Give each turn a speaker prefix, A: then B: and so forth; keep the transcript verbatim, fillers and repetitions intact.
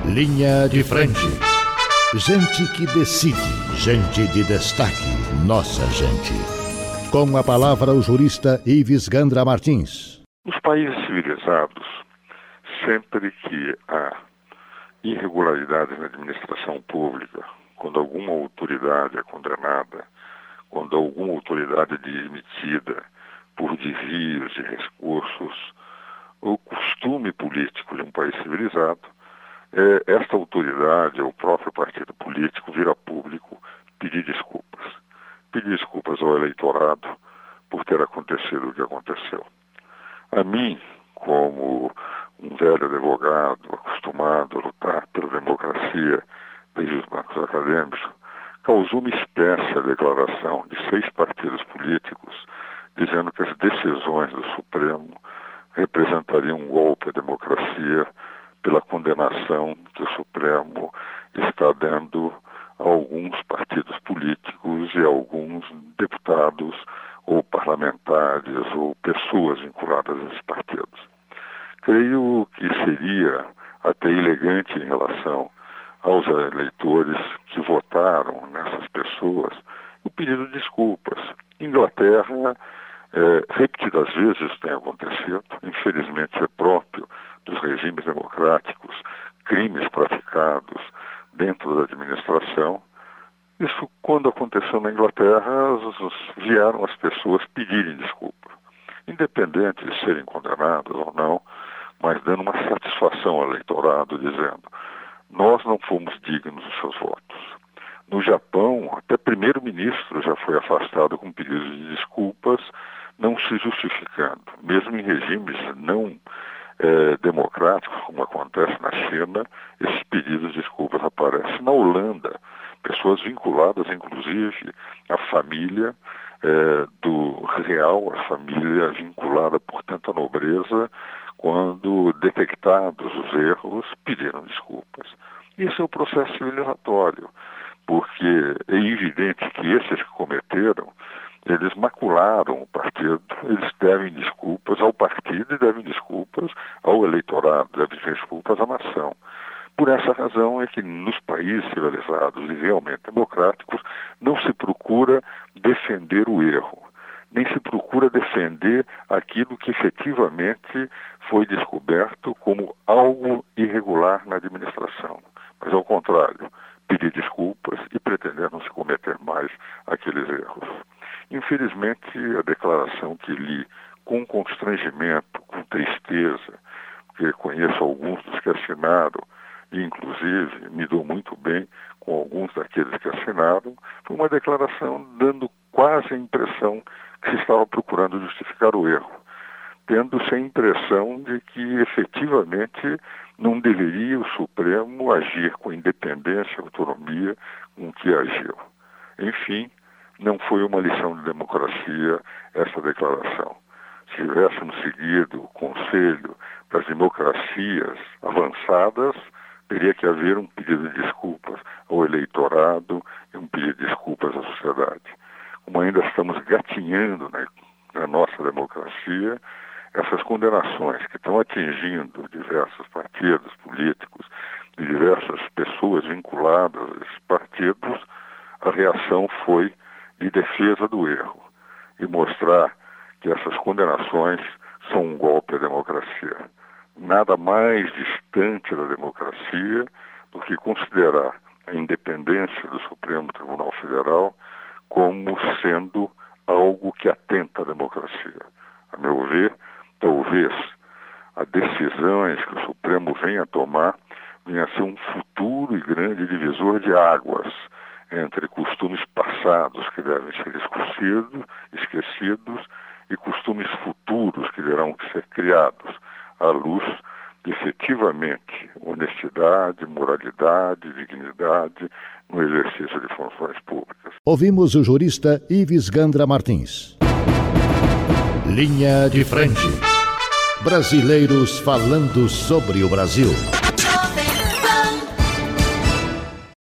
A: Linha de frente. Gente que decide, gente de destaque, nossa gente. Com a palavra o jurista Ives Gandra Martins.
B: Nos países civilizados, sempre que há irregularidades na administração pública, quando alguma autoridade é condenada, quando alguma autoridade é demitida por desvios de recursos, o costume político de um país civilizado é esta autoridade, ou o próprio partido político, vir a público pedir desculpas. Pedir desculpas ao eleitorado por ter acontecido o que aconteceu. A mim, como um velho advogado acostumado a lutar pela democracia desde os bancos acadêmicos, causou uma espécie de declaração de seis partidos políticos dizendo que as decisões do Supremo representariam um golpe à democracia pela condenação que o Supremo está dando a alguns partidos políticos e a alguns deputados ou parlamentares ou pessoas vinculadas a esses partidos. Creio que seria até elegante em relação aos eleitores que votaram nessas pessoas o pedido de desculpas. Inglaterra, é, repetidas vezes isso tem acontecido, infelizmente é próprio dos regimes democráticos, crimes praticados dentro da administração. Isso, quando aconteceu na Inglaterra, vieram as pessoas pedirem desculpa, independente de serem condenadas ou não, mas dando uma satisfação ao eleitorado, dizendo: nós não fomos dignos dos seus votos. No Japão, até primeiro-ministro já foi afastado com pedidos de desculpas, não se justificando. Mesmo em regimes não é, democráticos, como acontece na China, esses pedidos de desculpas aparecem. Na Holanda, pessoas vinculadas, inclusive, à família é, do real, a família vinculada, portanto, à nobreza, quando detectados os erros, pediram desculpas. Esse é o processo civilizatório, porque é evidente que esses que cometeram, eles macularam o partido, eles devem desculpas ao partido e devem desculpas ao eleitorado, devem desculpas à nação. Por essa razão é que nos países civilizados e realmente democráticos não se procura defender o erro, nem se procura defender aquilo que efetivamente foi descoberto como algo irregular na administração. Mas, ao contrário, pedir desculpas e pretender não se cometer mais aqueles erros. Infelizmente, a declaração que li com constrangimento, com tristeza, porque conheço alguns dos que assinaram, e inclusive me dou muito bem com alguns daqueles que assinaram, foi uma declaração dando quase a impressão que se estava procurando justificar o erro, tendo-se a impressão de que efetivamente não deveria o Supremo agir com independência e autonomia com que agiu. Enfim, não foi uma lição de democracia essa declaração. Se tivéssemos seguido o conselho das democracias avançadas, teria que haver um pedido de desculpas ao eleitorado e um pedido de desculpas à sociedade. Como ainda estamos gatinhando na, na nossa democracia, essas condenações que estão atingindo diversos partidos políticos e diversas pessoas vinculadas a esses partidos, a reação foi de defesa do erro e mostrar que essas condenações são um golpe à democracia. Nada mais distante da democracia do que considerar a independência do Supremo Tribunal Federal como sendo algo que atenta à democracia. A meu ver, talvez as decisões que o Supremo venha a tomar venha a ser um futuro e grande divisor de águas entre costumes passados que devem ser esquecidos, esquecidos e costumes futuros que terão que ser criados à luz de efetivamente honestidade, moralidade, dignidade no exercício de funções públicas.
A: Ouvimos o jurista Ives Gandra Martins. Linha de frente. Brasileiros falando sobre o Brasil.